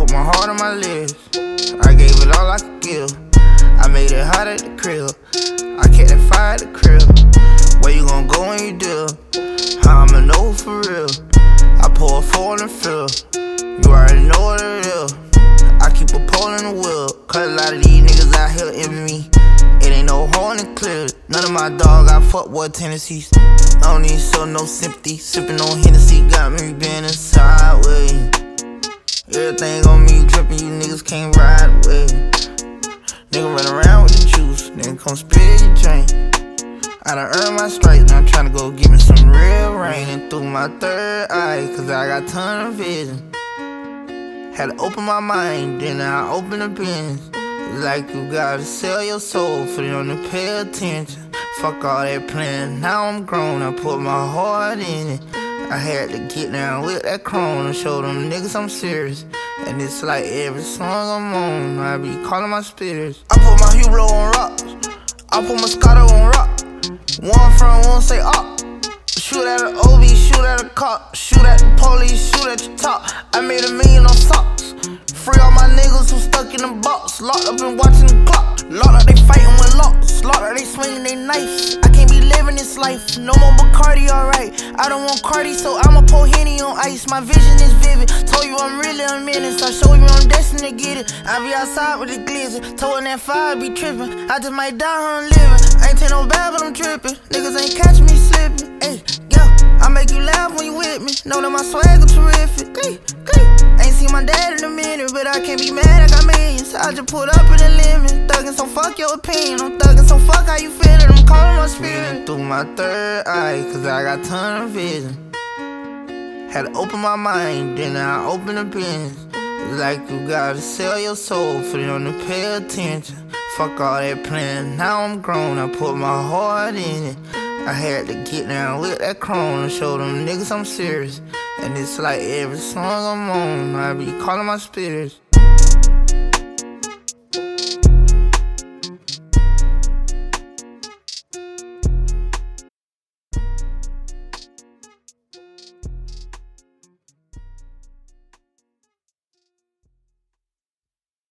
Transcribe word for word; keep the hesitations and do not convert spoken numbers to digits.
put my heart on my lips. I gave it all I could give. I made it hot at the crib. I kept that fire at the crib. Where you gon' go when you do? How I'ma know for real? I pour a four in the field. You already know what it is. I keep a pole in the wheel. Cause a lot of these niggas out here envy me. It ain't no hole in the clear. None of my dog got fuckboy tendencies. I don't need show no sympathy. Sippin' on Hennessy got me bending sideways. Everything on me drippin', you niggas can't ride with. Nigga run around with the juice, nigga come spit your drink. I done earned my stripes, now I'm tryna go give me some real rain. And through my third eye, cause I got ton of vision. Had to open my mind, then I open the business. It's like you gotta sell your soul for them to pay attention. Fuck all that planning, now I'm grown, I put my heart in it. I had to get down with that chrome and show them niggas I'm serious. And it's like every song I'm on, I be calling my spirits. I put my Hublot on rocks, I put Moscato on rock. One front, one say up. Shoot at an O B, shoot at a cop. Shoot at the police, shoot at your top. I made a million on socks. Free all my niggas who stuck in the box. Locked up and watching the clock. Locked up, they fighting with locks. Locked up, they swinging they knives. I can't be living this life. No more Bacardi, alright. I don't want Cardi, so I'ma pour Henny on ice. My vision is vivid. Told you I'm really a menace. I show you I'm destined to get it. I be outside with the glizzy. Told that fire be tripping. I just might die on living. I ain't take no bad, but I'm tripping. Niggas ain't catch me slipping. Ay, yeah, I make you laugh when you with me. Know that my swagger terrific. Ay, ay. Ain't seen my dad in a minute, but I can't be mad, I got millions. I just put up in the limit. Thuggin', so fuck your opinion. I'm thuggin', so fuck how you feelin'. I'm calling my spirit through my third eye, cause I got ton of vision. Had to open my mind, then I open the business. It's like you gotta sell your soul for them to pay attention. Fuck all that planning, now I'm grown, I put my heart in it. I had to get down with that chrome and show them niggas I'm serious. And it's like every song I'm on, I be calling my spirits.